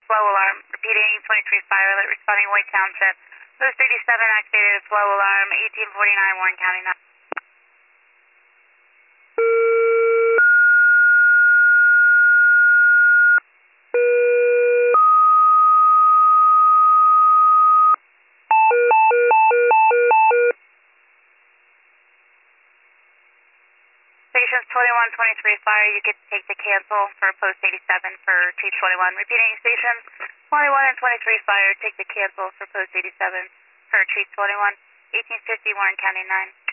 flow alarm. Repeating, 23 fire alert responding White Township. Post 87 activated flow alarm, 1849 Warren County. Stations 21, 23 fire, you get to take the cancel for post 87 for Chief 21. Repeating, stations 21 and 23 fire, take the cancel for post 87 for Chief 21, 1850 Warren County 9.